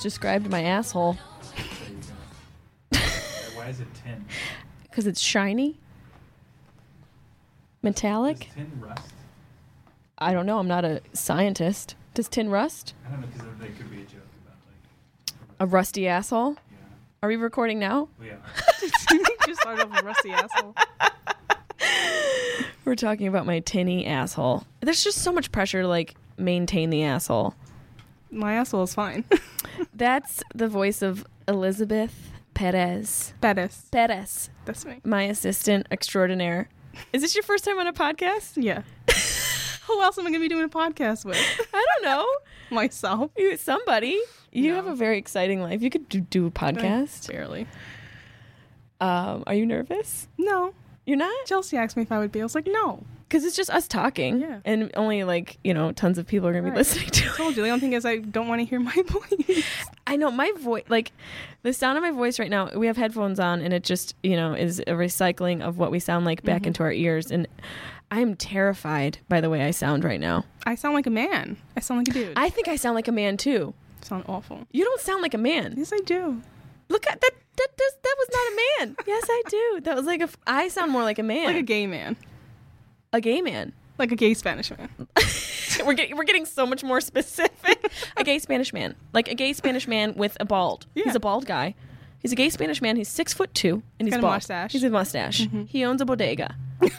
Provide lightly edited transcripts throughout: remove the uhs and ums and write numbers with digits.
described my asshole. Why is it tin? Because it's shiny. Metallic. Does tin rust? I don't know. I'm not a scientist. Does tin rust? I don't know, because there could be a joke about, A rusty asshole? yeah. Are we recording now? We are. Just started off with a rusty asshole. We're talking about my tinny asshole. There's just so much pressure to, like, maintain the asshole. My asshole is fine. That's the voice of Elizabeth Perez. Bettis. Perez, That's me. my assistant extraordinaire. Is this your first time on a podcast? Yeah. Who else am I going to be doing a podcast with? I don't know. Myself. Somebody. You No. have a very exciting life. You could do a podcast. Barely. Are you nervous? No. You're not? Chelsea asked me if I would be. I was like, no. Because it's just us talking. Yeah. And only, like, tons of people are going to be Right. listening to I it. told you. The only thing is I don't want to hear my voice. I know my voice, like, the sound of my voice right now, we have headphones on, and it just, is a recycling of what we sound like back into our ears. And I'm terrified by the way I sound right now. I sound like a man. I sound like a dude. I think I sound like a man, too. I sound awful. You don't sound like a man. Yes, I do. Look at that. That was not a man. Yes, I do. That was like I sound more like a man. Like a gay man. A gay man. Like a gay Spanish man. We're getting so much more specific. A gay Spanish man. Like a gay Spanish man with a bald. Yeah. He's a bald guy. He's a gay Spanish man. He's 6'2", and he's got a bald. mustache. He's a mustache. He owns a bodega.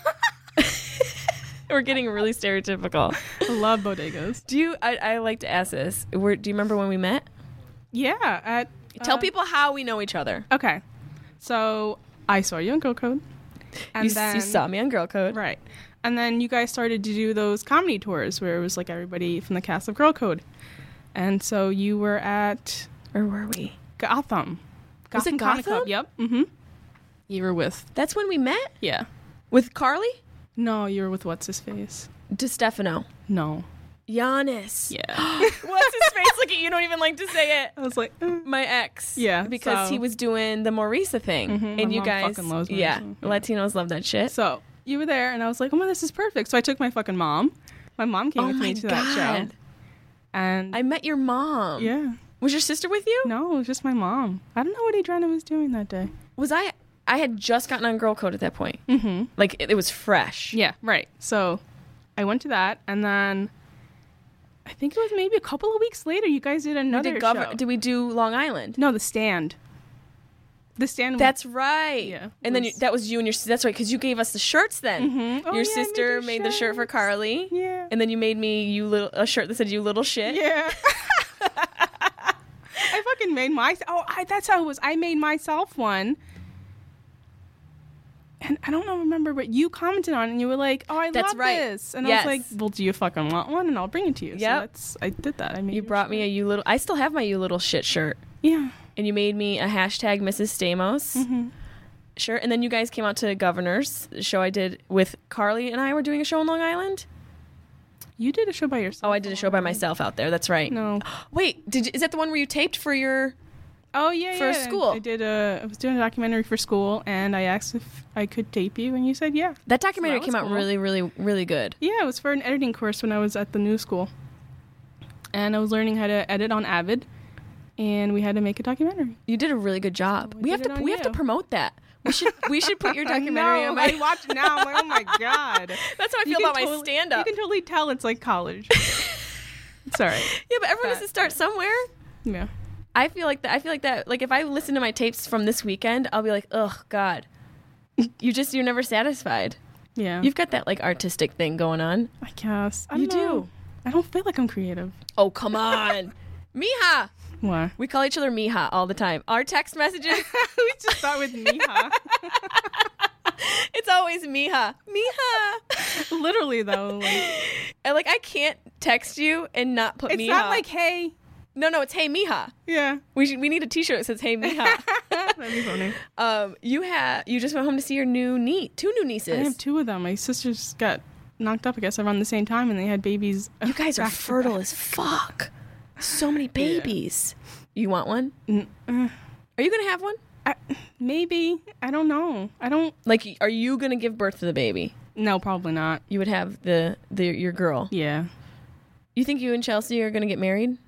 We're getting really stereotypical. I love bodegas. Do you? I like to ask this. Do you remember when we met? Yeah. At Tell people how we know each other. Okay. So I saw you on Girl Code. And You saw me on Girl Code. Right. And then you guys started to do those comedy tours where it was like everybody from the cast of Girl Code. And so you were at Or were we? Gotham. Was it Comic Gotham? Club. Yep. Mm-hmm. You were with, That's when we met? yeah. With Carly? No, you were with what's his face? DeStefano. No. Giannis. Yeah. What's his face? Look at you. Don't even like to say it. I was like, My ex. Yeah, Because so- he was doing the Marisa thing. Mhm, And my you mom guys. fucking loves Marisa. Yeah. Yeah. Latinos love that shit. so you were there, and I was like, oh my, this is perfect. So I took my fucking mom. My mom came Oh with my me to that God. show. And I met your mom. yeah. Was your sister with you? No, it was just my mom. I don't know what Adriana was doing that day. Was I had just gotten on Girl Code at that point. Mm-hmm. Like, it was fresh. Yeah, right. So I went to that, and then I think it was maybe a couple of weeks later, you guys did another show. Did we do Long Island? No, The Stand. The Stand. That's right. Yeah, And then was- that was you and your. That's right, because you gave us the shirts then. Mhm. Oh, Your yeah, I made sister your made the shirt for shirts. Carly. Yeah. And then you made me a shirt that said "You little shit." Yeah. I fucking made that's how it was. I made myself one. And I don't know, remember, but you commented on it and you were like, oh, I That's love right. this. And Yes. I was like, well, do you fucking want one? And I'll bring it to you. Yep. So I did that. I made You your brought me a "You little." I still have my "You little shit" shirt. Yeah. And you made me a hashtag Mrs. Stamos Mm-hmm. shirt. And then you guys came out to Governors, the show I did with Carly and I were doing a show in Long Island. You did a show by yourself. Oh, I did a show by myself out there. That's right. No. Wait, is that the one where you taped for your? Oh, yeah, For yeah. school. I was doing a documentary for school, and I asked if I could tape you, and you said yeah. That documentary was came out cool. really, really, really good. Yeah, it was for an editing course when I was at the new school. And I was learning how to edit on Avid, and we had to make a documentary. You did a really good job. So I We have did to it on we have to you. promote that. We should put your documentary No, on my. I watch it now. I'm like, oh my god. That's how I You feel can about my totally- stand up. You can totally tell it's like college. It's all right. Yeah, but everyone has to start somewhere. Yeah. I feel like that. Like if I listen to my tapes from this weekend, I'll be like, oh God, you're never satisfied. Yeah. You've got that like artistic thing going on. I guess. I You don't know. do. I don't feel like I'm creative. Oh come on, Mija. Why? We call each other Mija all the time. Our text messages, We just start with Mija. it's always Mija. Mija. Literally though, like, And like I can't text you and not put it's Mija. not like hey. No, it's Hey Mija. Yeah. We need a T-shirt that says Hey Mija. That'd be funny. You just went home to see your two new nieces. I have two of them. My sisters got knocked up, I guess, around the same time, and they had babies. You guys are back to fertile back. as fuck. So many babies. You want one? Uh, Are you gonna have one? maybe. I don't know. I don't. Like, are you gonna give birth to the baby? No, probably not. You would have your girl. Yeah. You think you and Chelsea are gonna get married?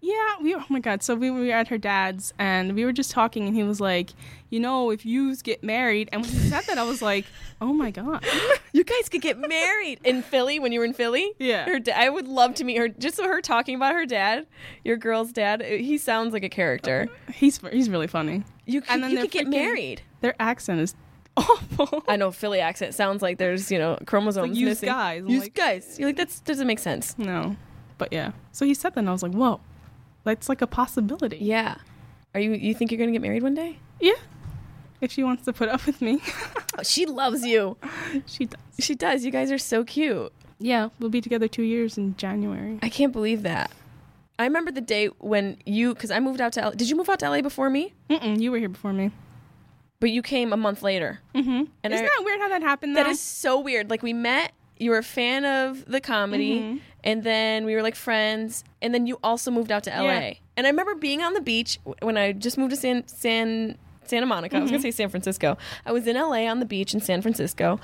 Yeah, oh my god. So we were at her dad's and we were just talking and he was like, if you get married, and when he said that I was like, oh my god. You guys could get married in Philly when you were in Philly? Yeah. I would love to meet her. Just so her talking about her dad, your girl's dad, he sounds like a character. He's really funny. You could get married. Their accent is awful. I know, Philly accent sounds like there's, chromosomes Like, use missing. guys. I'm Use like- guys. You're like, that doesn't make sense. No. But yeah. So he said that and I was like, whoa. That's like a possibility. Yeah. You think you're going to get married one day? Yeah. If she wants to put up with me. Oh, she loves you. She does. She does. You guys are so cute. Yeah. We'll be together 2 years in January. I can't believe that. I remember the day when because I moved out to LA. Did you move out to LA before me? Mm-mm. You were here before me. But you came a month later. Mm-hmm. And Isn't that weird how that happened, though? That is so weird. Like, we met, you were a fan of the comedy, Mhm. and then we were like friends, and then you also moved out to LA. Yeah. And I remember being on the beach when I just moved to Santa Monica. I was going to say San Francisco. I was in LA on the beach in San Francisco.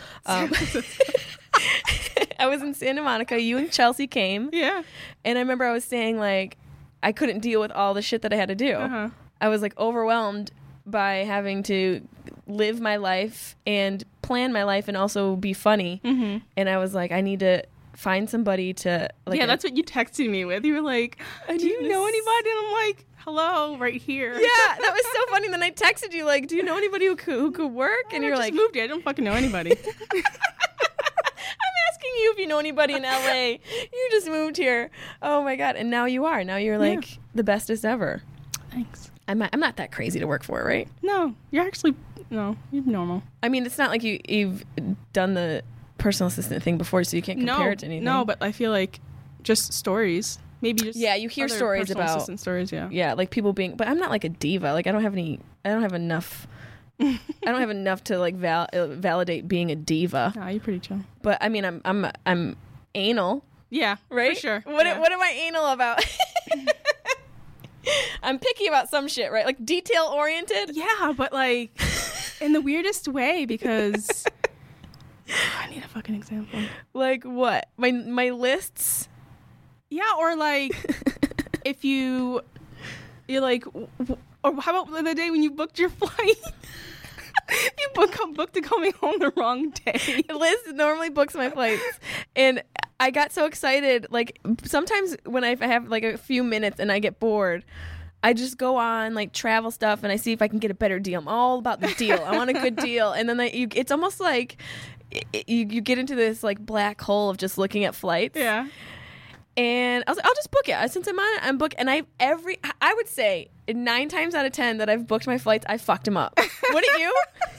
I was in Santa Monica. You and Chelsea came. Yeah. And I remember I was saying, like, I couldn't deal with all the shit that I had to do. Uh-huh. I was like overwhelmed by having to live my life and plan my life and also be funny. Mm-hmm. And I was like, I need to find somebody to like. Yeah, that's what you texted me with. You were like, do you know anybody? And I'm like, hello, right here. Yeah, that was so funny. Then I texted you like, do you know anybody who could work? And I you're just like, moved here. I don't fucking know anybody. I'm asking you if you know anybody in LA. You just moved here. Oh my god! And now you are. Now you're like the bestest ever. Thanks. I'm not that crazy to work for, right? No, you're normal. I mean, it's not like you've done the personal assistant thing before, so you can't compare it to anything. No, but I feel like just stories. Maybe just Yeah, you hear other stories personal about- assistant stories. Yeah. Yeah, like people being, but I'm not like a diva. Like I don't have enough. I don't have enough to like validate being a diva. Nah, you're pretty chill. But I mean, I'm anal, Yeah, right? For sure. What yeah. what am I anal about? I'm picky about some shit, right? Like detail oriented. Yeah, but like in the weirdest way because I need a fucking example. Like what? My lists. Yeah, or like if you're like, or how about the other day when you booked your flight? You booked it coming home the wrong day. Liz normally books my flights, and I got so excited. Like sometimes when I have like a few minutes and I get bored, I just go on like travel stuff and I see if I can get a better deal. I'm all about the deal. I want a good deal, and then it's almost like you get into this like black hole of just looking at flights. Yeah. And I was like, I'll just book it. Since I'm on it, I'm booked. And I would say 9 times out of 10 that I've booked my flights, I fucked them up. Wouldn't you?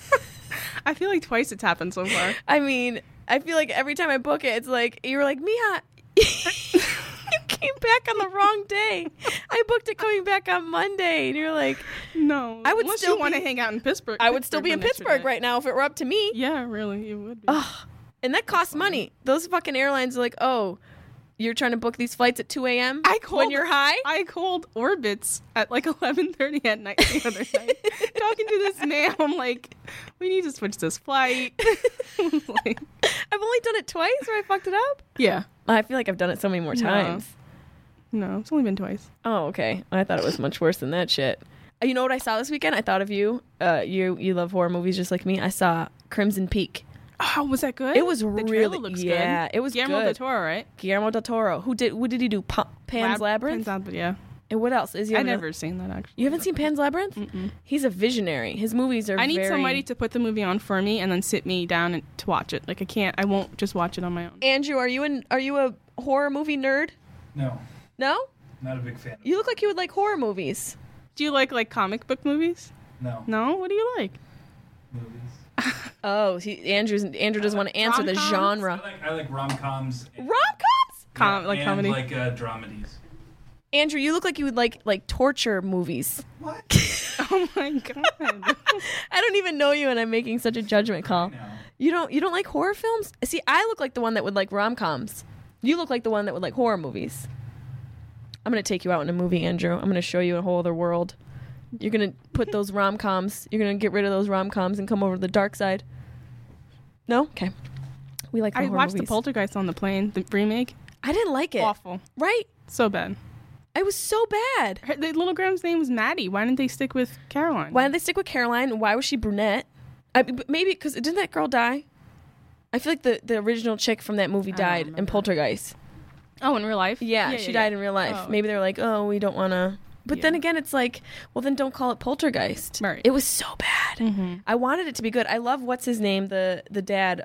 I feel like twice it's happened so far. I mean, I feel like every time I book it, it's like, you're like, Mia, you came back on the wrong day. I booked it coming back on Monday. And you're like, No. I would Unless still you want to be- hang out in Pittsburgh. I would still be in the next Pittsburgh day. right now if it were up to me. Yeah, really, you would be. Ugh. And that costs money. Those fucking airlines are like, oh, you're trying to book these flights at 2 a.m. when you're high? I called Orbitz at like 11:30 at night the other night, talking to this man. I'm like, we need to switch this flight. Like, I've only done it twice where I fucked it up. yeah. I feel like I've done it so many more No. times. No, it's only been twice. Oh, okay. I thought it was much worse than that shit. You know what I saw this weekend? I thought of you. You love horror movies just like me. I saw Crimson Peak. Oh, was that good? It was The really trailer looks yeah. good. It was Guillermo good. del Toro, right? Guillermo del Toro. What did he do? Pan's Labyrinth. Pan's Labyrinth, yeah. And what else? Is he? I've never seen that actually. You haven't seen Pan's Labyrinth? Mm-mm. He's a visionary. His movies are. I need very... somebody to put the movie on for me and then sit me down and to watch it. Like I won't just watch it on my own. Andrew, are you a horror movie nerd? No, No. not a big fan. You look like you would like horror movies. Do you like comic book movies? No, No? What do you like? movies. Oh, Andrew doesn't want to answer the Rom-coms? genre. I like rom-coms. And, Rom-coms? Like and comedy? like dramedies. Andrew, you look like you would like torture movies. What? Oh my god. I don't even know you, and I'm making such a judgment call. No. You don't like horror films? See, I look like the one that would like rom-coms. You look like the one that would like horror movies. I'm gonna take you out in a movie, Andrew. I'm gonna show you a whole other world. You're gonna put those rom-coms. You're gonna get rid of those rom-coms and come over to the dark side. No? Okay. We like the I horror watched movies. the Poltergeist on the plane, the remake. I didn't like it. Awful. Right? So bad. It was so bad. The little girl's name was Maddie. Why didn't they stick with Caroline? Why did they stick with Caroline? Why was she brunette? Maybe because didn't that girl die? I feel like the original chick from that movie died in Poltergeist. Oh, in real life? Yeah, she died in real life. Oh. Maybe they're like, oh, we don't want to. But then again, it's like, well, then don't call it Poltergeist. Right. It was so bad. Mm-hmm. I wanted it to be good. I love what's his name, the dad,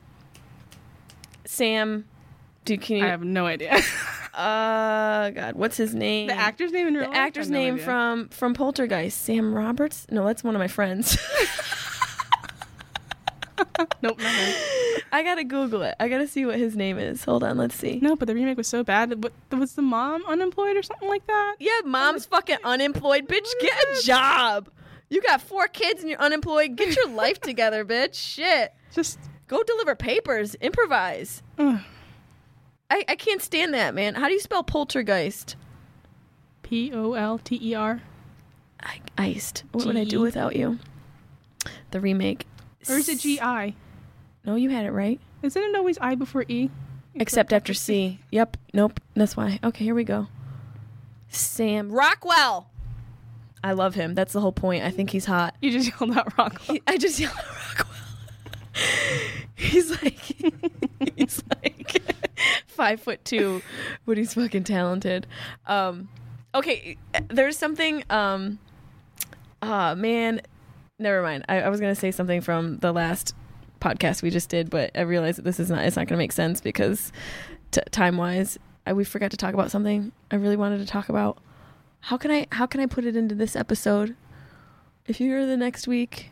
Sam. Can you? I have no idea. God, what's his name? The actor's name in real The life? actor's I have no name idea. from Poltergeist. Sam Roberts? No, that's one of my friends. Nope, not her. I gotta Google it. I gotta see what his name is. Hold on, let's see. No, but the remake was so bad. Was the mom unemployed or something like that? Yeah, mom's fucking unemployed. Bitch, get a job. You got 4 kids and you're unemployed. Get your life together, bitch. Shit. Just Go deliver papers. Improvise. ugh. I can't stand that, man. How do you spell poltergeist? Polter. Iced. What would I do G. without you? The remake. Or is it GI? No, you had it right. Isn't it always I before E? Except after C. Yep. Nope. That's why. Okay, here we go. Sam Rockwell. I love him. That's the whole point. I think he's hot. You just yelled out Rockwell. I just yelled at Rockwell. he's like 5'2", but he's fucking talented. Okay, there's something. Man, never mind. I was gonna say something from the last podcast we just did, but I realized that this is not. It's not gonna make sense because time wise, we forgot to talk about something I really wanted to talk about. How can I put it into this episode? If you're the next week.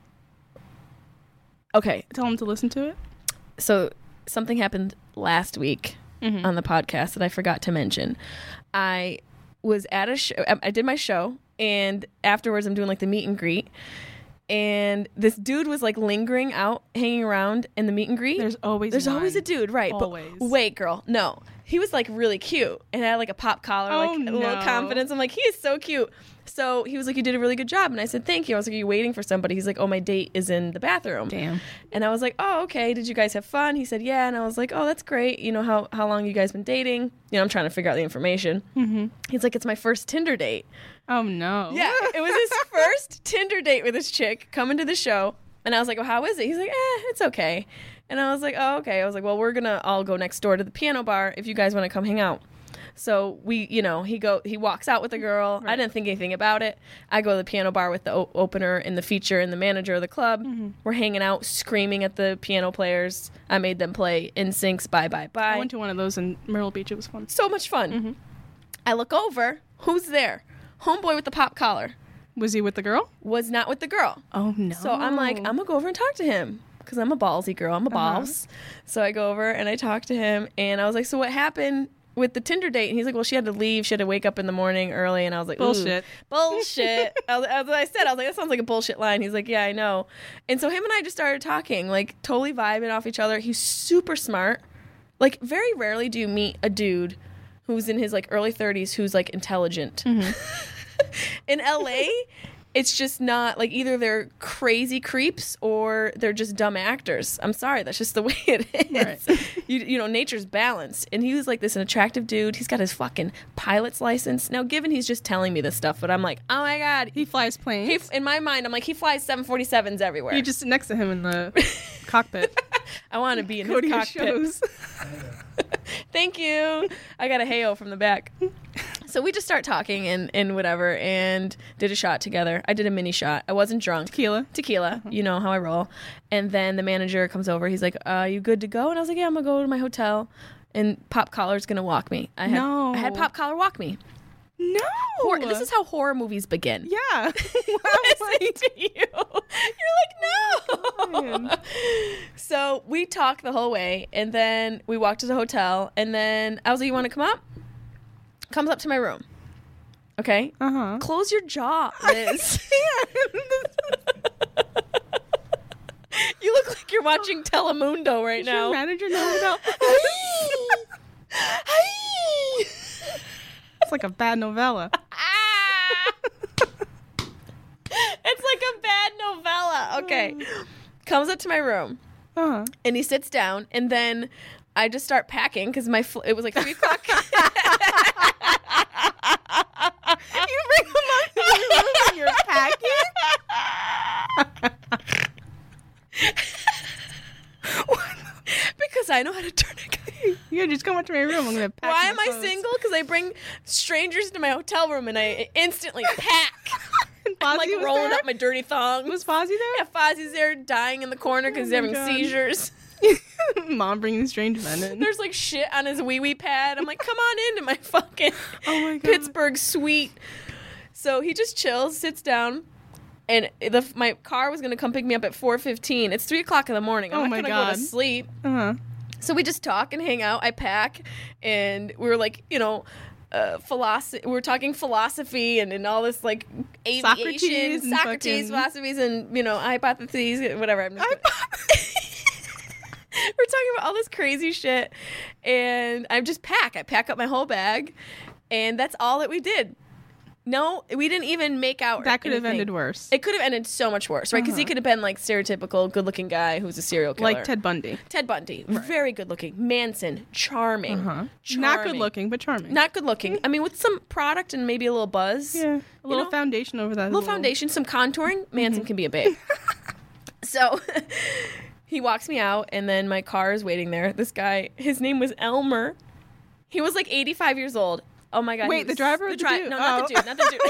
Okay, Tell him to listen to it. so something happened last week Mm-hmm. on the podcast that I forgot to mention. I was at a show. I did my show, and afterwards I'm doing like the meet and greet. And this dude was like lingering out, hanging around in the meet and greet. There's always a dude, right? Always. But wait, girl, no. He was like really cute and had like a pop collar, Oh, like a little no. confidence. I'm like, he is so cute. So he was like, you did a really good job. And I said, thank you. I was like, are you waiting for somebody? He's like, oh, my date is in the bathroom. Damn. And I was like, oh, okay. Did you guys have fun? He said, yeah. And I was like, oh, that's great. You know, how long you guys been dating? You know, I'm trying to figure out the information. Mm-hmm. He's like, it's my first Tinder date. Oh no. Yeah, it was his first Tinder date with this chick coming to the show. And I was like, well, how is it? He's like, it's okay. And I was like, oh, okay. I was like, well, we're going to all go next door to the piano bar if you guys want to come hang out. So we, you know, he walks out with the girl. Right. I didn't think anything about it. I go to the piano bar with the opener and the feature and the manager of the club. Mm-hmm. We're hanging out, screaming at the piano players. I made them play NSYNC's Bye Bye Bye. I went to one of those in Myrtle Beach. It was fun. So much fun. Mm-hmm. I look over. Who's there? Homeboy with the pop collar. Was he with the girl? Was not with the girl. Oh no. So I'm like, I'm gonna go over and talk to him because I'm a ballsy girl. I'm a boss. So I go over and I talk to him, and I was like, so what happened with the Tinder date? And he's like, well, she had to leave. She had to wake up in the morning early. And I was like, ooh, Bullshit. bullshit. As I said, I was like, that sounds like a bullshit line. He's like, yeah, I know. And so him and I just started talking, like totally vibing off each other. He's super smart. Like very rarely do you meet a dude who's in his like early 30s who's like intelligent. In LA, it's just not like either they're crazy creeps or they're just dumb actors. I'm sorry, that's just the way it is. Right. You know, nature's balanced. And he was like this an attractive dude. He's got his fucking pilot's license. Now, given he's just telling me this stuff, but I'm like, oh my God. He flies planes. In my mind, I'm like, he flies 747s everywhere. You just sit next to him in the cockpit. I want to be in Go to his your cockpit. shows. Thank you. I got a hey-o from the back. So we just start talking and whatever and did a shot together. I did a mini shot. I wasn't drunk. Tequila. You know how I roll. And then the manager comes over. He's like, you good to go? And I was like, yeah, I'm going to go to my hotel. And Pop Collar's going to walk me. I had Pop Collar walk me. No. This is how horror movies begin. Yeah. Listening to you. You're like, no. So we talked the whole way, and then we walked to the hotel, and then I was like, you want to come up? Comes up to my room. Okay? Uh-huh. Close your jaw, Liz. You look like you're watching Telemundo right Does now. your manager know about It's like a bad novella. It's like a bad novella. Okay. Comes up to my room. Uh-huh. And he sits down, and then I just start packing because it was like 3 o'clock. good. Just come up to my room. I'm gonna pack. Why my am I clothes. single? Because I bring strangers to my hotel room and I instantly pack. And I'm Fozzie like was rolling there? up my dirty thongs. Was Fozzie there? Yeah, Fozzie's there dying in the corner because he's Oh my having God. seizures. Mom bringing strange men in. There's like shit on his wee pad. I'm like, come on into my fucking Oh my God. Pittsburgh suite. So he just chills, sits down, and my car was gonna come pick me up at 4:15. It's 3:00 in the morning. I'm Oh not my gonna go God. to sleep. Uh-huh. So we just talk and hang out. I pack, and we were like, philosophy. We were talking philosophy and all this like aviation, Socrates and fucking- philosophies, and hypotheses, whatever. I'm just we're talking about all this crazy shit, and I just pack. I pack up my whole bag, and that's all that we did. No, we didn't even make out. or That could have anything. ended worse. It could have ended so much worse, right? Because he could have been like stereotypical, good-looking guy who's a serial killer, Like Ted Bundy. Ted Bundy, very good-looking. Manson, charming. Not Charming. good looking, but charming. Not good-looking. I mean, with some product and maybe a little buzz. yeah. A little know? foundation over that. A little foundation, some contouring. Manson can be a babe. So he walks me out, and then my car is waiting there. This guy, his name was Elmer. He was like 85 years old. Oh my God. Wait, he the was- driver or the dude? No, not the dude. Not the dude.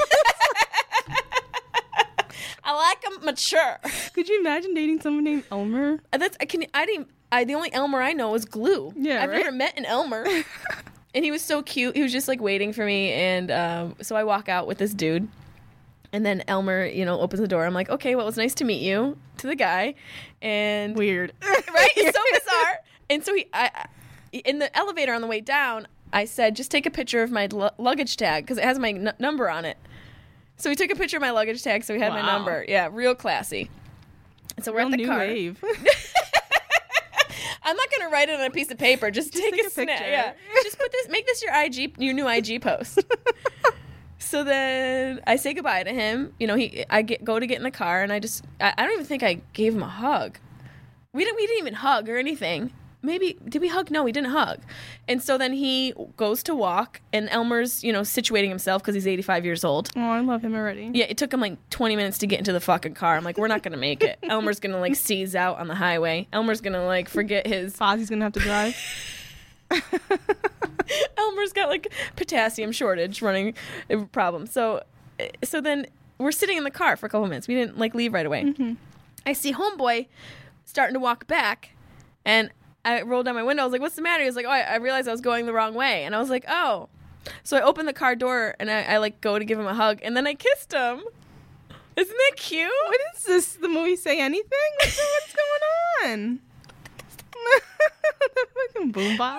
I like him mature. Could you imagine dating someone named Elmer? The only Elmer I know is Glue. Yeah, I've right? never met an Elmer. And he was so cute. He was just like waiting for me, and so I walk out with this dude, and then Elmer, opens the door. I'm like, okay, well, it was nice to meet you, to the guy, and Weird. right, it's so bizarre. And so I in the elevator on the way down, I said, just take a picture of my luggage tag because it has my number on it. So he took a picture of my luggage tag, so he had my Wow. number. Yeah, real classy. And so we're Real at the new car. wave. I'm not gonna write it on a piece of paper. Just take take a a snap. picture. Yeah. Just make this your new IG post. So then I say goodbye to him. I go to get in the car, and I don't even think I gave him a hug. We didn't even hug or anything. Maybe did we hug? No, we didn't hug. And so then he goes to walk, and Elmer's situating himself because he's 85 years old. Oh, I love him already. Yeah, it took him like 20 minutes to get into the fucking car. I'm like, we're not gonna make it. Elmer's gonna like seize out on the highway. Elmer's gonna like forget his. Fozzie's gonna have to drive. Elmer's got like potassium shortage running problem. So then we're sitting in the car for a couple minutes. We didn't like leave right away. I see homeboy starting to walk back, and I rolled down my window. I was like, what's the matter? He was like, oh, I realized I was going the wrong way. And I was like, oh. So I opened the car door, and I like go to give him a hug, and then I kissed him. Isn't that cute? What is this? The movie Say Anything? What's going on? The fucking boombox.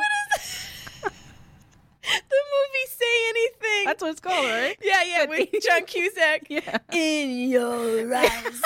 The movie Say Anything. That's what it's called, right? Yeah, with John Cusack. Yeah. In your eyes.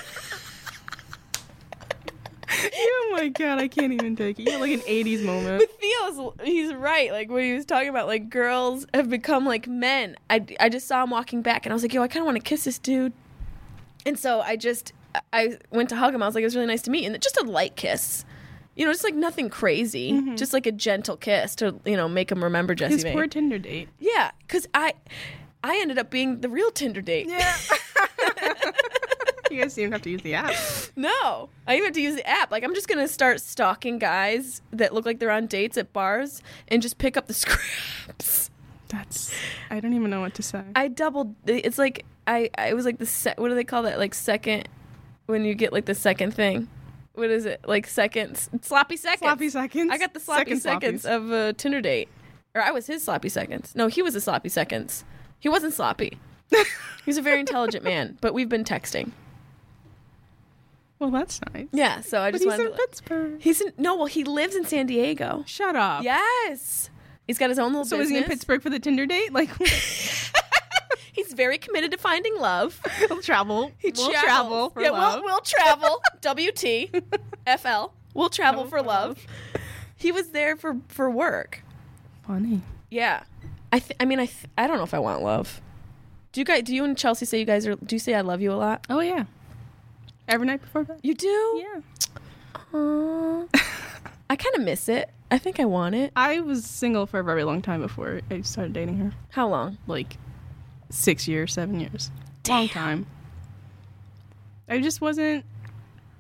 Oh my god, I can't even take it. You had like an 80s moment. But he's right. Like when he was talking about like girls have become like men. I just saw him walking back, and I was like, yo, I kind of want to kiss this dude. And so I went to hug him. I was like, it was really nice to meet you. And just a light kiss. Just like nothing crazy. Just like a gentle kiss to, make him remember Jesse His May. poor Tinder date. Yeah, because I ended up being the real Tinder date. Yeah. You guys didn't have to use the app. No, I even have to use the app. Like, I'm just going to start stalking guys that look like they're on dates at bars and just pick up the scraps. I don't even know what to say. It's like, it was like what do they call that? Like second, when you get like the second thing. What is it? Like seconds? Sloppy seconds. Sloppy seconds. I got the sloppy seconds of a Tinder date. Or I was his sloppy seconds. No, he was the sloppy seconds. He wasn't sloppy. He's a very intelligent man, but we've been texting. Well, that's nice. Yeah, so I But just he's wanted in to. Pittsburgh. He lives in San Diego. Shut up. Yes. He's got his own little So business. is he in Pittsburgh for the Tinder date? Like, He's very committed to finding love. we'll travel. We'll travels. travel for yeah, love. We'll travel. WTFL. We'll travel for love. He was there for work. Funny. Yeah. I don't know if I want love. Do you and Chelsea say do you say I love you a lot? Oh, yeah. Every night before bed? You do? Yeah. Aww. I kind of miss it. I think I want it. I was single for a very long time before I started dating her. How long? Like 6 years, 7 years. Long time. I just wasn't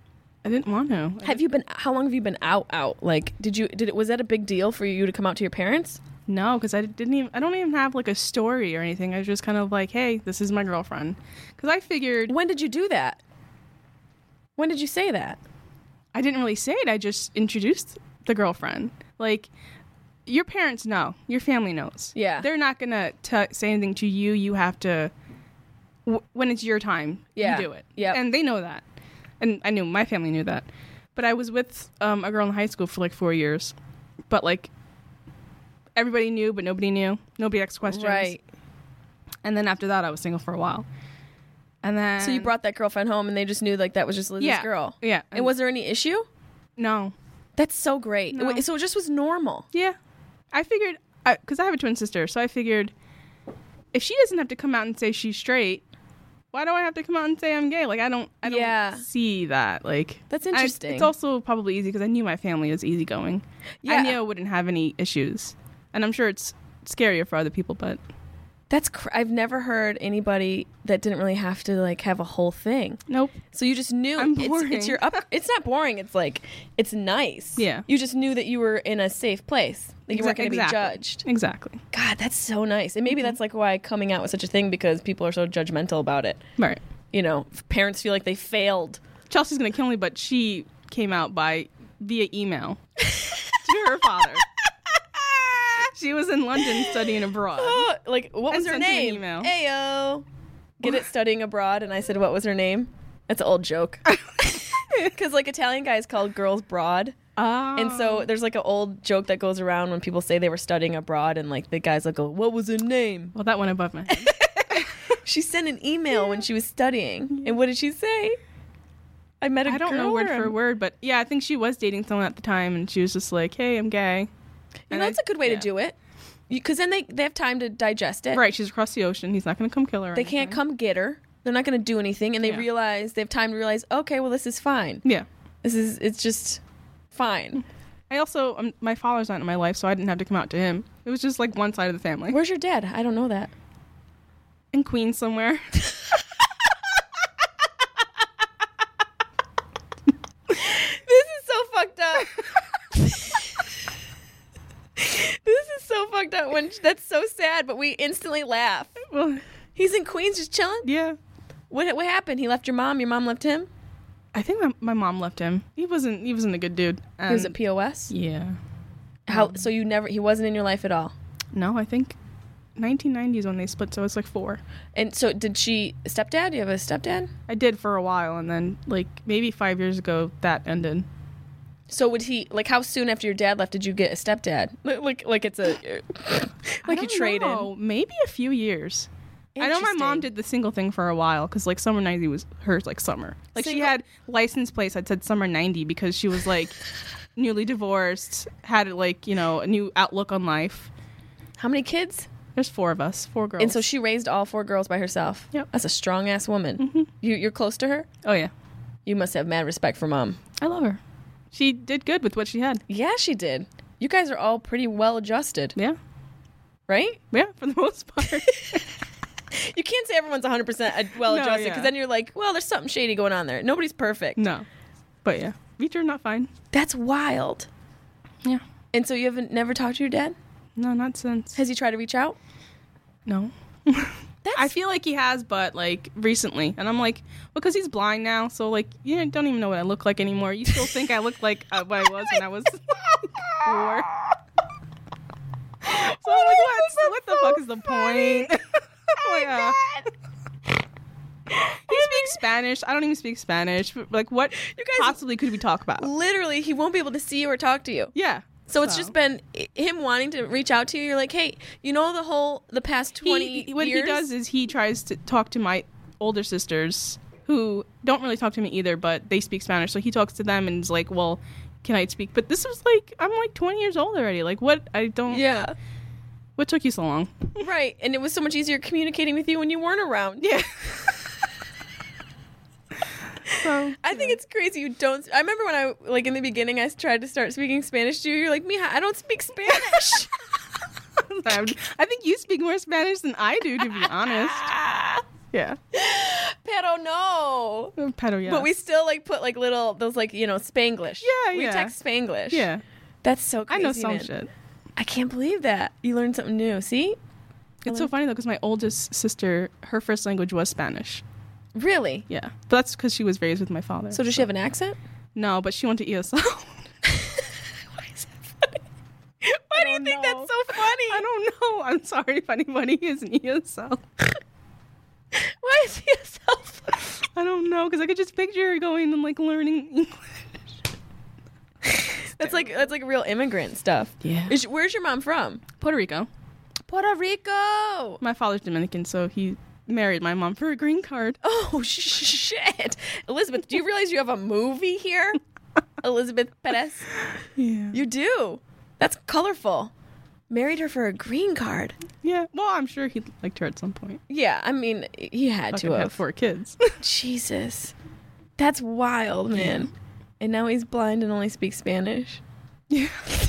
I didn't want to. How long have you been out? Like, was that a big deal for you to come out to your parents? No, because I don't even have like a story or anything. I was just kind of like, hey, this is my girlfriend. Because I figured. When did you do that? When did you say that? I didn't really say it. I just introduced the girlfriend. Like, your parents know. Your family knows. Yeah. They're not going to say anything to you. You have to, when it's your time, Yeah. you do it. Yep. And they know that. And I knew, my family knew that. But I was with a girl in high school for like 4 years. But like, everybody knew, but nobody knew. Nobody asked questions. Right. And then after that, I was single for a while. And then. So you brought that girlfriend home, and they just knew like that was just Liz's Yeah. girl. Yeah. And was there any issue? No. That's so great. No. So it just was normal. Yeah. I figured, because I have a twin sister, so I figured if she doesn't have to come out and say she's straight, why do I have to come out and say I'm gay? Like, I don't Yeah. see that. Like, That's interesting. It's also probably easy because I knew my family was easygoing. Yeah. I knew I wouldn't have any issues. And I'm sure it's scarier for other people, but I've never heard anybody that didn't really have to like have a whole thing. nope. So you just knew I'm it's boring. your up. It's not boring. It's like it's nice. Yeah. You just knew that you were in a safe place. Like you weren't going to be Exactly. judged. Exactly. God, that's so nice. And maybe that's like why coming out was such a thing, because people are so judgmental about it. Right. You know, parents feel like they failed. Chelsea's going to kill me, but she came out via email to her father. She was in London studying abroad. Like, what was And her sent him an name? email. Ayo. Get it, studying abroad. And I said, what was her name? That's an old joke. Because like Italian guys called girls broad. Oh. And so there's like an old joke that goes around when people say they were studying abroad, and like the guys will go, what was her name? Well, that went above my head. She sent an email when she was studying. And what did she say? I met a girl. I don't know word for word, but yeah, I think she was dating someone at the time, and she was just like, hey, I'm gay. You know, that's a good way to do it. Because then they have time to digest it. Right, she's across the ocean. He's not going to come kill her. or They can't anything. come get her. They're not going to do anything. And they Yeah. have time to realize, okay, well, this is fine. Yeah. It's just fine. I also, my father's not in my life, so I didn't have to come out to him. It was just like one side of the family. Where's your dad? I don't know that. In Queens somewhere. This is so fucked up. This is so fucked up. That's so sad, but we instantly laugh. Well, He's in Queens just chilling? yeah. What happened? He left your mom? Your mom left him? I think my mom left him. He wasn't a good dude. He was at POS? Yeah. So he wasn't in your life at all? No, I think 1990 is when they split, so it's like 4. And so did stepdad? Do you have a stepdad? I did for a while, and then like maybe 5 years ago that ended. So would he, like, how soon after your dad left did you get a stepdad? Like it's a, like you traded. Maybe a few years. I know my mom did the single thing for a while because like summer 90 was hers, like summer. Like she Single- had license plates that said summer 90 because she was like newly divorced, had like, you know, a new outlook on life. How many kids? There's 4 of us, 4 girls. And so she raised all 4 girls by herself. Yep. That's a strong ass woman. Mhm. You're close to her? Oh yeah. You must have mad respect for mom. I love her. She did good with what she had. Yeah, she did. You guys are all pretty well adjusted, Yeah. right? Yeah, for the most part. You can't say everyone's 100% well No, adjusted, because yeah. then you're like, well, there's something shady going on there. Nobody's perfect. No. But yeah. We turned out fine. That's wild. Yeah. And so you haven't never talked to your dad? No, not since. Has he tried to reach out? No. That's I feel like he has, but like recently. And I'm like, because he's blind now, so like, you don't even know what I look like anymore. You still think I look like what I was when I was 4. So I'm like, what the fuck is the point? Like, he speaks Spanish. I don't even speak Spanish. But, like, what You guys- possibly could we talk about? Literally, he won't be able to see you or talk to you. Yeah. So it's just been him wanting to reach out to you. You're like, hey, you know the past 20 what years? he does is he tries to talk to my older sisters who don't really talk to me either, but they speak Spanish. So he talks to them and is like, well, can I speak? But this was like, I'm like 20 years old already. Like, what? I don't. Yeah. What took you so long? Right. And it was so much easier communicating with you when you weren't around. Yeah. So I think it's crazy you don't. I remember when I, like, in the beginning, I tried to start speaking Spanish to you. You're like, Mija, I don't speak Spanish. I think you speak more Spanish than I do, to be honest. Yeah. Pat, pedo, no. Pedo, yeah. But we still like put like little those like Spanglish. Yeah, We yeah. text Spanglish. Yeah. That's so crazy. I know some man. shit. I can't believe that you learned something new. See, It's so funny though, because my oldest sister, her first language was Spanish. really? Yeah, but that's because she was raised with my father. So does she have an accent? No, but she went to ESL. Why is that funny? Why do you don't think know. that's so funny? I don't know. I'm sorry if anybody is in ESL. Why is he so funny? I don't know, because I could just picture her going and like learning English. That's like real immigrant stuff. Yeah. Where's your mom from? Puerto Rico. Puerto Rico. My father's Dominican, so he married my mom for a green card. Oh shit, Elizabeth! Do you realize you have a movie here, Elizabeth Perez? Yeah. You do. That's colorful. Married her for a green card. Yeah. Well, I'm sure he liked her at some point. Yeah, I mean, he had Fucking to had have. 4 kids. Jesus, that's wild, man. And now he's blind and only speaks Spanish. Yeah.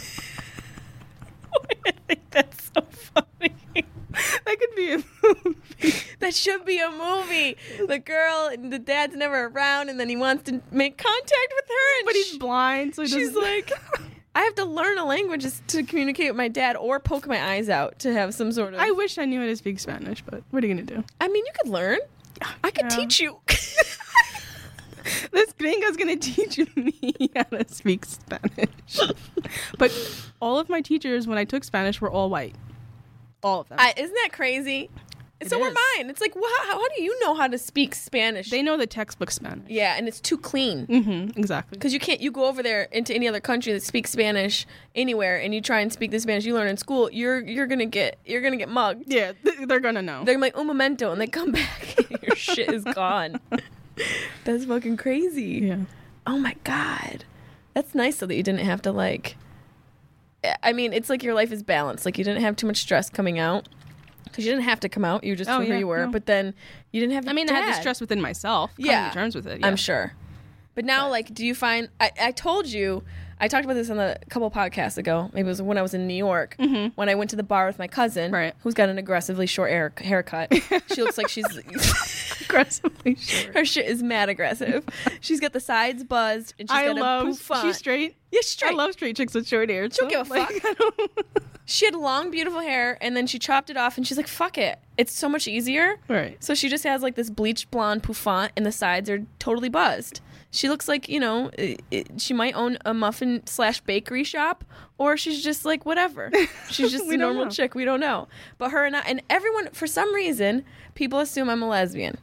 I think that's so funny. That could be a movie. That should be a movie. The girl and the dad's never around, and then he wants to make contact with her, and But he's blind, so he she's doesn't. like, I have to learn a language to communicate with my dad, or poke my eyes out to have some sort of. I wish I knew how to speak Spanish, but what are you gonna do? I mean, you could learn. I could Yeah. teach you. This gringo's gonna teach me how to speak Spanish. But all of my teachers, when I took Spanish, were all white. All of them. Isn't that crazy? It So were is. mine. It's like, how do you know how to speak Spanish? They know the textbook Spanish. Yeah, and it's too clean. Mm-hmm. Exactly. Because you go over there into any other country that speaks Spanish anywhere, and you try and speak the Spanish you learn in school, you're gonna get mugged. Yeah, they're gonna know. They're like un momento, and they come back, and your shit is gone. That's fucking crazy. Yeah. Oh my god, that's nice though that you didn't have to like. I mean, it's like your life is balanced. Like you didn't have too much stress coming out because you didn't have to come out. You just Oh, were who yeah, you were, no. but then you didn't have. I mean, I had the dad. stress within myself. Coming Yeah. to terms with it. Yeah. I'm sure. But now, like, do you find? I told you, I talked about this on a couple podcasts ago. Maybe it was when I was in New York, when I went to the bar with my cousin, Right. who's got an aggressively short haircut. She looks like she's aggressively short. her shit is mad aggressive. She's got the sides buzzed, and she's I got love. a bouffant. She's straight. Yeah, she's straight. I love straight chicks with short hair. She don't give a fuck. I don't. She had long, beautiful hair, and then she chopped it off, and she's like, "Fuck it, it's so much easier." Right. So she just has like this bleached blonde bouffant, and the sides are totally buzzed. She looks like, she might own a muffin/bakery shop, or she's just like whatever. She's just We a don't normal know. chick. We don't know. But her and everyone, for some reason, people assume I'm a lesbian.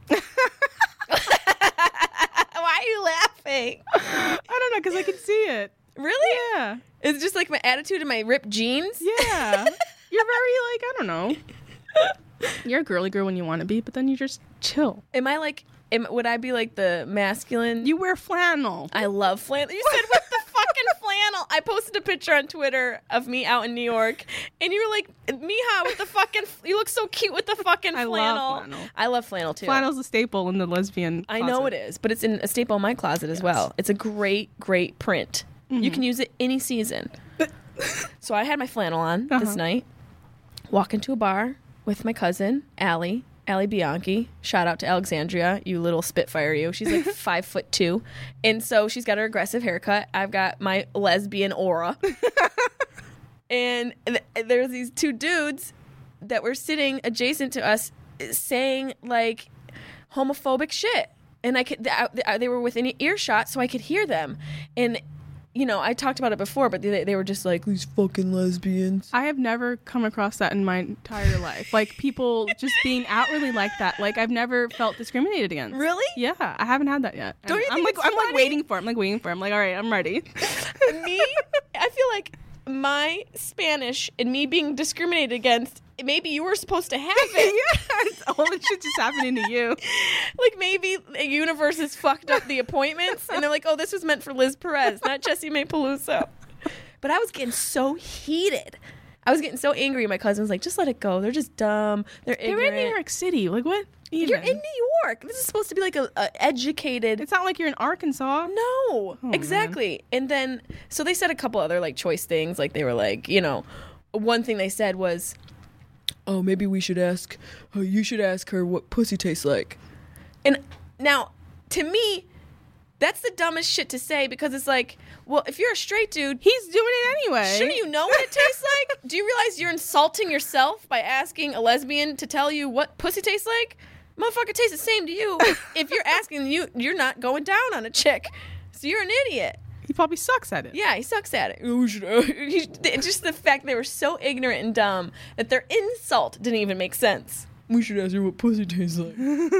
Why are you laughing? I don't know, because I can see it. Really? Yeah. It's just like my attitude and my ripped jeans. Yeah. You're very like, I don't know. You're a girly girl when you want to be, but then you just chill. Am I like? Would I be like the masculine? You wear flannel. I love flannel. You said with the fucking flannel. I posted a picture on Twitter of me out in New York, and you were like, "Mija, with the fucking, you look so cute with the fucking I flannel." love flannel. I love flannel too. Flannel's a staple in the lesbian I know it is, but it's in a staple in my closet as well. It's a great, great print. You can use it any season. So I had my flannel on this night. Walk into a bar with my cousin Allie Bianchi. Shout out to Alexandria, you little spitfire, you. She's like 5'2", and so she's got her aggressive haircut. I've got my lesbian aura, and there's these two dudes that were sitting adjacent to us, saying like homophobic shit, and they were within earshot, so I could hear them, and. I talked about it before, but they were just like, these fucking lesbians. I have never come across that in my entire life. Like, people just being outwardly like that. Like, I've never felt discriminated against. Really? Yeah, I haven't had that yet. Don't you I'm think like, it's I'm like funny? waiting for it. I'm like, all right, I'm ready. Me? I feel like my Spanish and me being discriminated against, maybe you were supposed to have it. Yeah, all this shit's just happening to you. Like maybe the universe has fucked up the appointments, and they're like, oh, this was meant for Liz Perez, not Jesse May Peluso. But I was getting so heated. I was getting so angry. My cousin was like, just let it go. They're just dumb. They're You're ignorant. in New York City. Like, what? You're Even? in New York. This is supposed to be like a educated. It's not like you're in Arkansas. No, exactly. And then, so they said a couple other like choice things. Like they were like, one thing they said was, oh, maybe we should ask, you should ask her what pussy tastes like. And Now, to me, that's the dumbest shit to say because it's like, well, if you're a straight dude, He's doing it anyway. shouldn't you know what it tastes like? Do you realize you're insulting yourself by asking a lesbian to tell you what pussy tastes like? Motherfucker tastes the same to you. If you're asking you're not going down on a chick. So you're an idiot. He probably sucks at it. Yeah, he sucks at it. It's just the fact they were so ignorant and dumb that their insult didn't even make sense. We should ask her what pussy tastes like.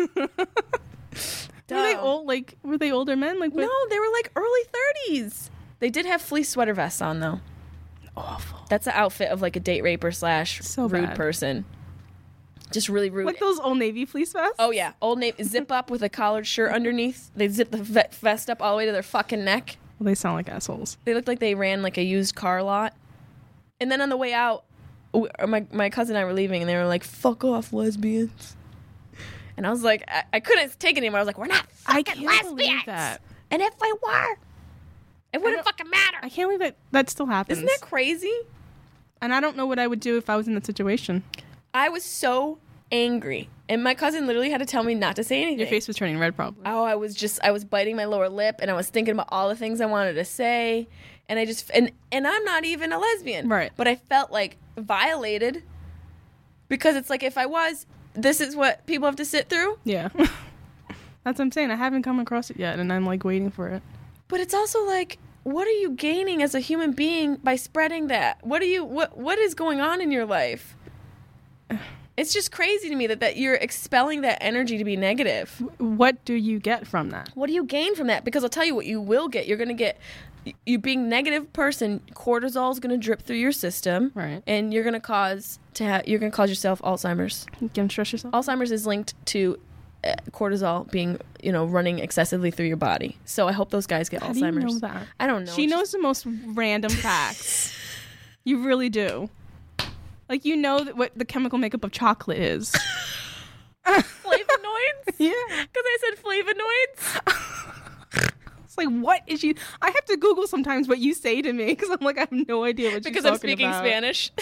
Were they old? Like, were they older men? Like, what? No, they were like early 30s. They did have fleece sweater vests on, though. Awful. That's the outfit of like a date raper / So rude bad. person. Just really rude. Like those Old Navy fleece vests? Oh yeah, Old Navy zip up with a collared shirt underneath. They zip the vest up all the way to their fucking neck. Well, they sound like assholes. They looked like they ran like a used car lot. And then on the way out, my cousin and I were leaving, and they were like, "Fuck off, lesbians." And I was like, I couldn't take it anymore. I was like, "We're not I fucking can't lesbians." believe that. And if we were, it wouldn't fucking matter. I can't believe that still happens. Isn't that crazy? And I don't know what I would do if I was in that situation. I was so angry, and my cousin literally had to tell me not to say anything. Your face was turning red, probably. Oh, I was biting my lower lip, and I was thinking about all the things I wanted to say, and I just and I'm not even a lesbian, Right. But I felt like violated because it's like if I was, this is what people have to sit through. Yeah. That's what I'm saying. I haven't come across it yet, and I'm like waiting for it. But it's also like, what are you gaining as a human being by spreading that? What is going on in your life? It's just crazy to me that you're expelling that energy to be negative. What do you get from that? What do you gain from that? Because I'll tell you what you will get. You're going to get, you being a negative person, cortisol is going to drip through your system. Right. And you're going to cause yourself Alzheimer's. You can stress yourself? Alzheimer's is linked to cortisol being, running excessively through your body. So I hope those guys get How Alzheimer's. do you know that? I don't know. She knows the most random facts. You really do. Like, you know what the chemical makeup of chocolate is. Flavonoids? Yeah. Because I said flavonoids? It's like, what is you... I have to Google sometimes what you say to me because I'm like, I have no idea what Because you're I'm talking speaking about. Spanish.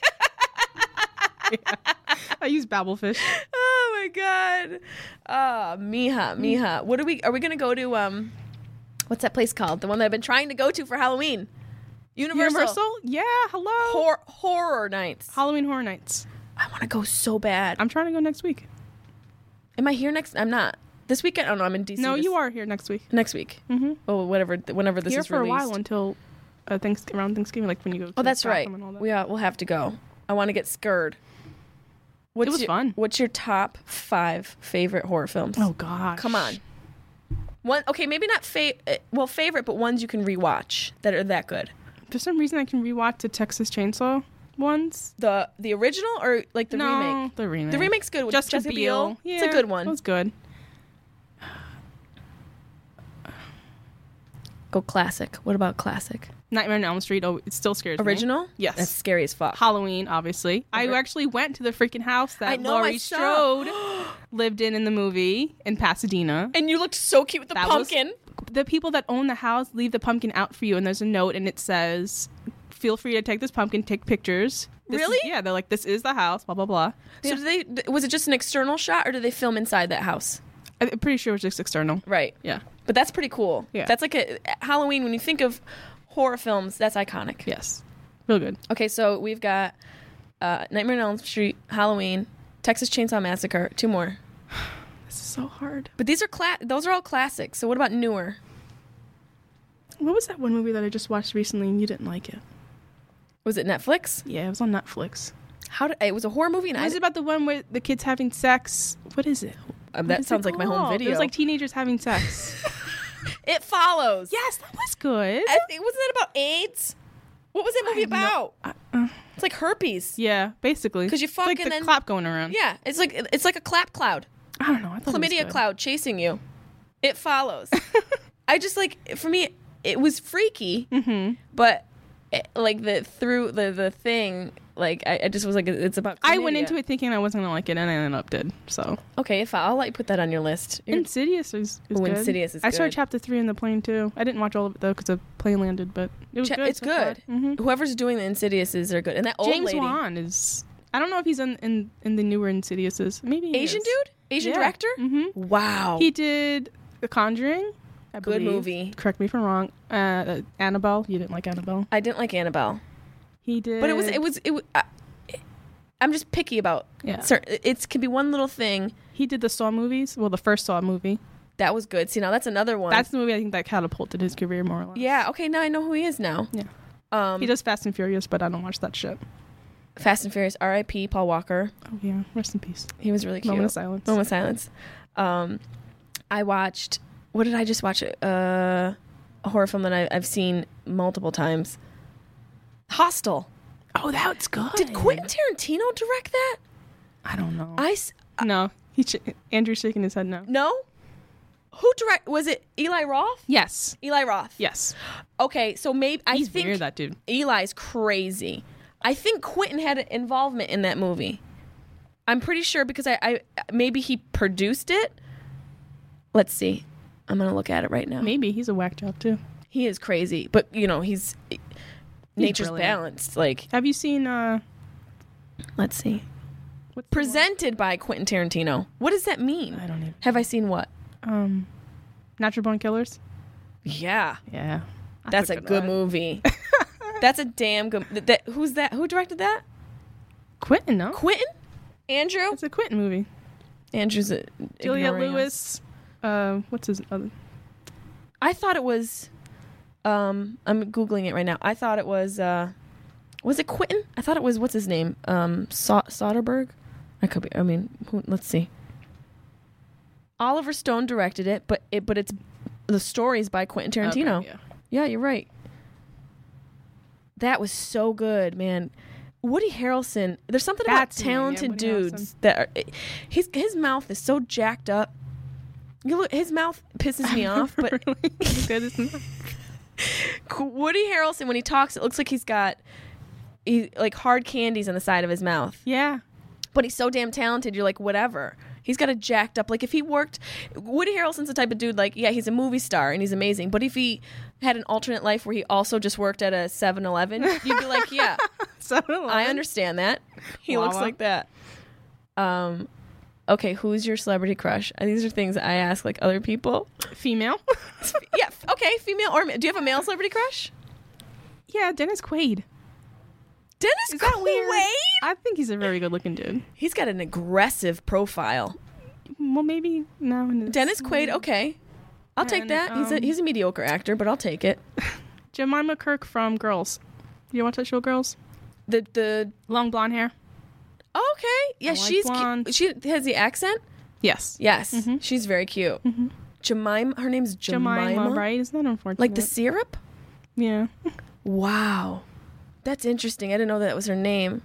Yeah. I use Babblefish. Oh my god. Mija. What are we gonna go to what's that place called? The one that I've been trying to go to for Halloween. Universal? Yeah, hello. Horror nights. Halloween Horror Nights. I want to go so bad. I'm trying to go next week. Am I here next? I'm not. This weekend? Oh no, I'm in DC. No, you are here next week. Next week. Mm-hmm. Oh, whenever this Here is for released. a while until around Thanksgiving, like when you go to Oh, that's right. Gotham and all that. We'll have to go. I want to get scared. It was fun. What's your top 5 favorite horror films? Oh, gosh. Come on. One, okay, maybe not favorite, but ones you can rewatch that are that good. For some reason, I can rewatch the Texas Chainsaw ones. The original or like the remake? The remake. The remake's good with Jessica Jessica Biel. Biel. Yeah, It's a good one. That was good. Go classic. What about classic? Nightmare on Elm Street. Oh, it still scares me. Original? Yes. That's scary as fuck. Halloween, obviously. I actually went to the freaking house I that know, I Laurie saw. Strode lived in the movie in Pasadena. And you looked so cute with the That was- pumpkin. The people that own the house leave the pumpkin out for you, and there's a note, and it says, "Feel free to take this pumpkin, take pictures." Really? Yeah, they're like, "This is the house." Blah blah blah. So was it just an external shot or did they film inside that house? I'm pretty sure it was just external. Right. Yeah. But that's pretty cool. Yeah. That's like a Halloween. When you think of horror films, that's iconic. Yes. Real good. Okay, so we've got Nightmare on Elm Street, Halloween, Texas Chainsaw Massacre, 2 more. This is so hard. But these are those are all classics. So what about newer? What was that one movie that I just watched recently and you didn't like it? Was it Netflix? Yeah, it was on Netflix. It was a horror movie, and Was it about the one where the kids having sex? What is it? What that is sounds it like my home called? video. It was like teenagers having sex. It Follows. Yes, that was good. I think wasn't that about AIDS? What was that movie about? It's like herpes. Yeah, basically. 'Cause you It's like fucking the then- clap going around. Yeah, it's like a clap cloud, I don't know. I thought it was chlamydia good. cloud chasing you. It Follows. I just for me, it was freaky, but like through the thing, like I just was like, it's about. I went chlamydia. into it thinking I wasn't gonna like it, and I ended up did. So Okay, I'll let you put that on your list. Insidious is Ooh, good. Insidious is I saw good. chapter 3 in the plane too. I didn't watch all of it though because the plane landed, but it was good. It's so far. good. Mhm. Whoever's doing the Insidiouses are good, and that old James lady. Wan is I don't know if he's in the newer Insidiouses. Maybe he Asian is. dude? Asian director? Mm-hmm. Wow. He did The Conjuring. I Good believe. movie. Correct me if I'm wrong. Annabelle. You didn't like Annabelle. I didn't like Annabelle. He did. But it was I'm just picky about certain, it can be one little thing. He did the Saw movies. Well, the first Saw movie. That was good. See, now that's another one. That's the movie I think that catapulted his career more or less. Yeah, okay, now I know who he is now. Yeah. He does Fast and Furious, but I don't watch that shit. Fast and Furious, R.I.P. Paul Walker. Oh yeah, rest in peace. He was really cute. Moment of silence. Moment of silence. I watched, what did I just watch? A horror film that I've seen multiple times. Hostel. Oh, that's good. Did Quentin Tarantino direct that? I don't know. No. Andrew's shaking his head no. No? Who was it Eli Roth? Yes. Eli Roth. Yes. Okay, so maybe I He's think weird, that dude. Eli's crazy. I think Quentin had an involvement in that movie. I'm pretty sure because I maybe he produced it. Let's see. I'm gonna look at it right now. Maybe he's a whack job too. He is crazy, but he's nature's brilliant. balanced. Like, Have you seen? let's see. What's the Presented by Quentin Tarantino. What does that mean? one? I don't even. Have I seen what? Natural Born Killers. Yeah, Yeah, that's a good movie. That's a damn good. Who's that? Who directed that? Quentin, no? Quentin? Andrew? It's a Quentin movie. Andrew's Juliette ignoring us. Lewis. What's his other? I thought it was. I'm googling it right now. I thought it was. Was it Quentin? I thought it was. What's his name? Soderbergh. I could be. I mean, let's see. Oliver Stone directed it, but it's the story's by Quentin Tarantino. Okay, yeah. Yeah, you're right. That was so good, man. Woody Harrelson. There's something about That's the name, yeah, talented Woody dudes that are. His mouth is so jacked up. You look, his mouth pisses me off, but Really? Good, isn't it? Woody Harrelson, when he talks, it looks like he's got like hard candies on the side of his mouth. Yeah. But he's so damn talented. You're like, whatever. He's got a jacked up. Like, if he worked, Woody Harrelson's the type of dude, like, yeah, he's a movie star and he's amazing. But if he had an alternate life where he also just worked at a 7-Eleven, you'd be like, yeah, 7-Eleven? I understand that. He looks Wawa. like that. Okay, who's your celebrity crush? These are things I ask, like, other people. Female. Yeah, okay, female or male. Do you have a male celebrity crush? Yeah, Dennis Quaid. Dennis Is that Quaid? weird? I think he's a very good looking dude. He's got an aggressive profile. Well, maybe now in his Dennis Quaid, okay. I'll take And, that. He's a mediocre actor, but I'll take it. Jemima Kirk from Girls. You watch that show, Girls? The Long blonde hair. okay. Yeah, I like she's blonde. cute. She has the accent? Yes. Yes. Mhm. She's very cute. Mhm. Jemima, her name's Jemima. right? Isn't that unfortunate? Like the syrup? Yeah. Wow. That's interesting. I didn't know that was her name.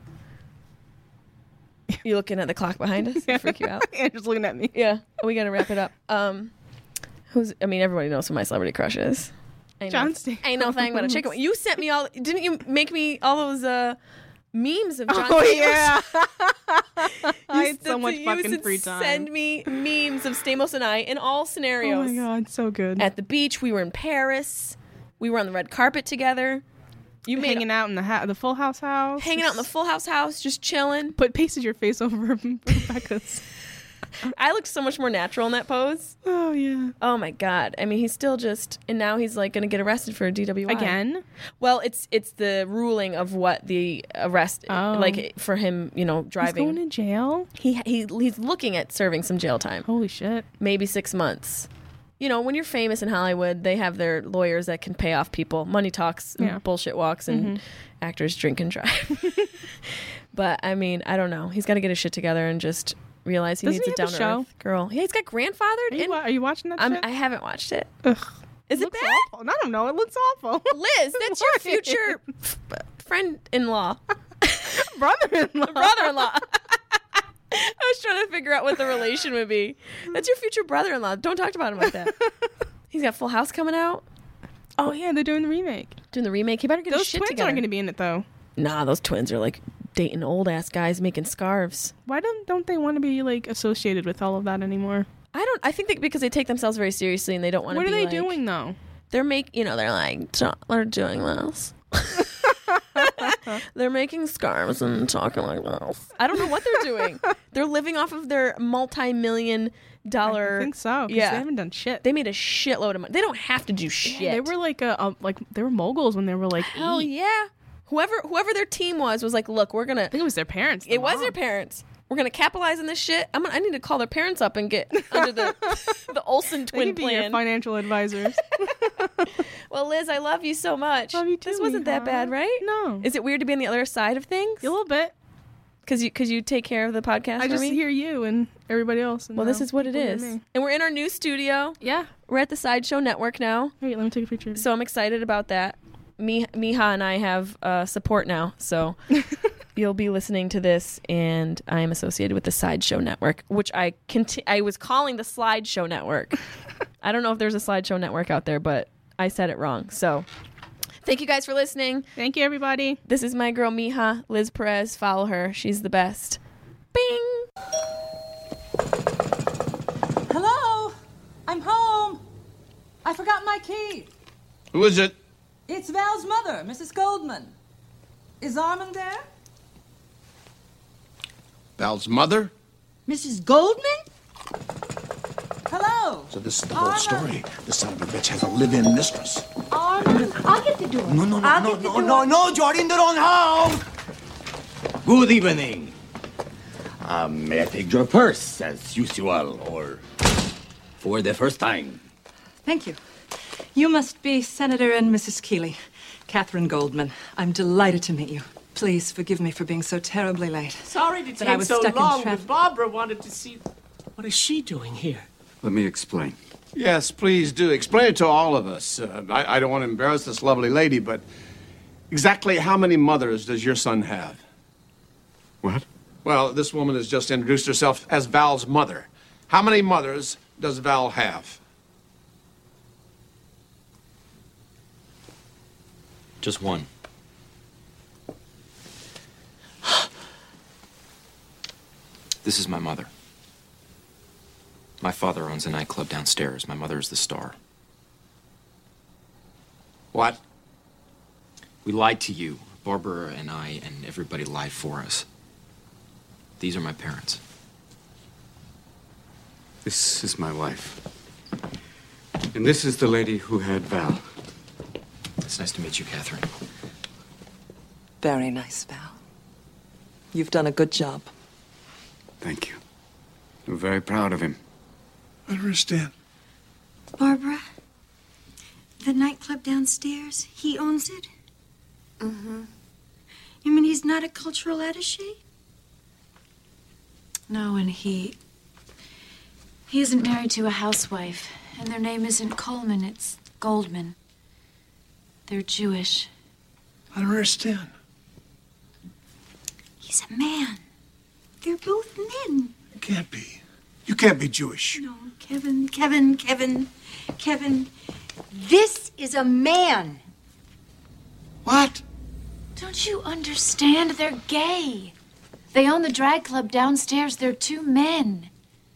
You looking at the clock behind us? It freak you out? Andrew's looking at me. Yeah. We got to wrap it up. Everybody knows who my celebrity crush is. John Stamos. Ain't no thing but a chicken. You sent me didn't you make me all those memes of John Oh Stamos? yeah. I You had so said much you fucking said free time. Send me memes of Stamos and I in all Oh scenarios. my god, so good. At the beach, we were in Paris. We were on the red carpet together. You made hanging out in the Full House house. hanging out in the Full House, just chilling. But pasted your face over Rebecca's. I looked so much more natural in that pose. Oh yeah. Oh my god! I mean, he's still just, and now he's like going to get arrested for a DWI Again? Well, it's the ruling of what the arrest, Oh. like for him, He's going driving. to jail? He's looking at serving some jail time, Holy shit. maybe 6 months. When you're famous in Hollywood, they have their lawyers that can pay off people. Money talks, and Yeah. bullshit walks, and actors drink and drive. But I mean, I don't know. He's got to get his shit together and just realize he Doesn't needs he a have a down to earth show? girl. Yeah, he's got grandfathered. Are you watching that shit? I haven't watched it. Ugh. Is it Looks bad? awful. I don't know. It looks awful. Liz, that's your Why? future friend-in-law, Brother-in-law. brother-in-law. I was trying to figure out what the relation would be. That's your future brother-in-law. Don't talk about him like that. He's got Full House coming out. Oh yeah, they're doing the remake. Doing the remake. He better get his Those shit twins together. aren't going to be in it though. Nah, those twins are like dating old-ass guys making scarves. Why don't they want to be like associated with all of that anymore? I think that because they take themselves very seriously and they don't want to What be are they like, doing though? They're they're like, they're doing this. They're making scarves and talking like this. I don't know what they're doing. They're living off of their multi-million dollar. I think so. Yeah. They haven't done shit. They made a shitload of money. They don't have to do shit. They were like they were moguls when they were like Hell 8. yeah. Whoever their team was like, look, we're gonna. I think it was their parents. It was their parents. We're gonna capitalize on this shit. I need to call their parents up and get under the Olsen They twin could be your plan. financial advisors. Well, Liz, I love you so much. Love you too, This wasn't that Miha. bad, right? No. Is it weird to be on the other side of things? A little bit. Because you take care of the podcast. I for just me? hear you and everybody else. And Well, this now is what it people hear is, me. and we're in our new studio. Yeah. We're at the Sideshow Network now, Wait, let me take a picture. so I'm excited about that. Miha and I have support now, so you'll be listening to this, and I am associated with the Sideshow Network, which I was calling the Slideshow Network. I don't know if there's a Slideshow Network out there, but I said it wrong. So thank you guys for listening. Thank you, everybody. This is my girl Miha, Liz Perez. Follow her. She's the best. Bing! Hello? I'm home. I forgot my key. Who is it? It's Val's mother, Mrs. Goldman. Is Armand there? Val's mother? Mrs. Goldman? Hello? So this is the whole Armand. story. The son of a bitch has a live-in mistress. Armand? I'll get the door. No, you're in the wrong house. Good evening. May I take your purse as usual, or for the first time? Thank you. You must be Senator and Mrs. Keeley. Catherine Goldman. I'm delighted to meet you. Please forgive me for being so terribly late. Sorry to But I take was so stuck in long, traffic. but Barbara wanted to see... What is she doing here? Let me explain. Yes, please do. Explain it to all of us. I don't want to embarrass this lovely lady, but exactly how many mothers does your son have? What? Well, this woman has just introduced herself as Val's mother. How many mothers does Val have? Just one. This is my mother. My father owns a nightclub downstairs. My mother is the star. What? We lied to you. Barbara and I and everybody lied for us. These are my parents. This is my wife. And this is the lady who had Val. It's nice to meet you, Catherine. Very nice, Val. You've done a good job. Thank you. We're very proud of him. I don't understand. Barbara, the nightclub downstairs, he owns it? Mm-hmm. You mean he's not a cultural attaché? No, and he isn't married to a housewife, and their name isn't Coleman, it's Goldman. They're Jewish. I don't understand. He's a man. They're both men. It can't be. You can't be Jewish. No, Kevin. This is a man. What? Don't you understand? They're gay. They own the drag club downstairs. They're two men.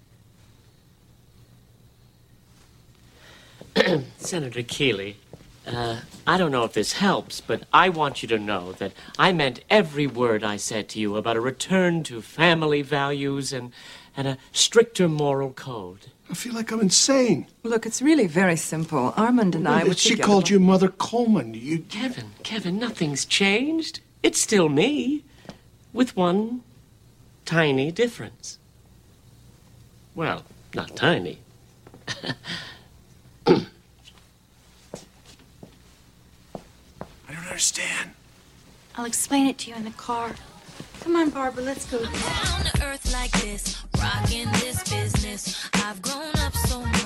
Senator Keeley, I don't know if this helps, but I want you to know that I meant every word I said to you about a return to family values and a stricter moral code. I feel like I'm insane. Look, it's really very simple. Armand and I were She together. called you Mother Coleman. You... Kevin, nothing's changed. It's still me, with one tiny difference. Well, not tiny. I don't understand. I'll explain it to you in the car. Come on, Barbara, let's go. On the earth like this, rocking this business. I've grown up so much.